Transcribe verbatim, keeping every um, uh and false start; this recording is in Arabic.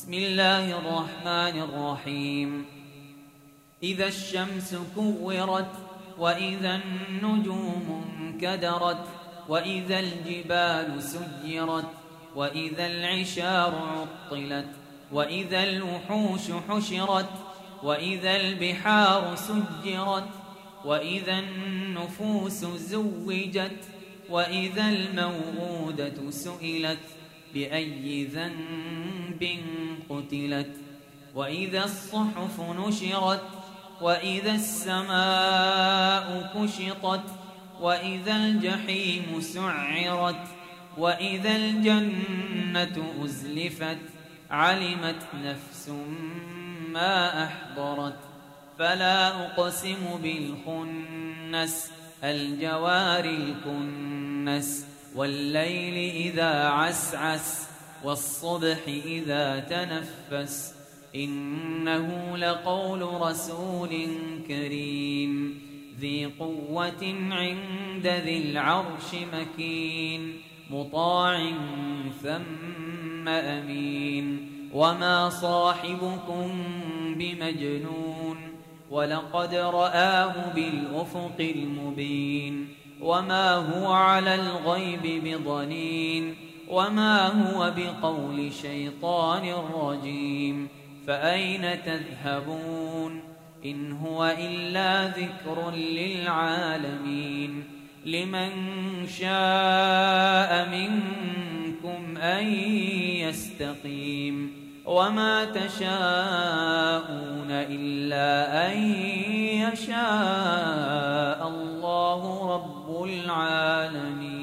بسم الله الرحمن الرحيم إذا الشمس كورت وإذا النجوم انكدرت وإذا الجبال سيرت وإذا العشار عطلت وإذا الوحوش حشرت وإذا البحار سجرت وإذا النفوس زوجت وإذا الموءودة سئلت بأي ذنب قتلت وإذا الصحف نشرت وإذا السماء كشطت وإذا الجحيم سعرت وإذا الجنة أزلفت علمت نفس ما أحضرت فلا أقسم بالخنس الجوار الكنس والليل إذا عسعس والصبح إذا تنفس إنه لقول رسول كريم ذي قوة عند ذي العرش مكين مطاع ثم أمين وما صاحبكم بمجنون ولقد رآه بالأفق المبين وما هو على الغيب بضنين وما هو بقول شيطان رجيم فأين تذهبون إن هو إلا ذكر للعالمين لمن شاء منكم أن يستقيم وما تشاءون إلا أن يشاء الله رب العالمين.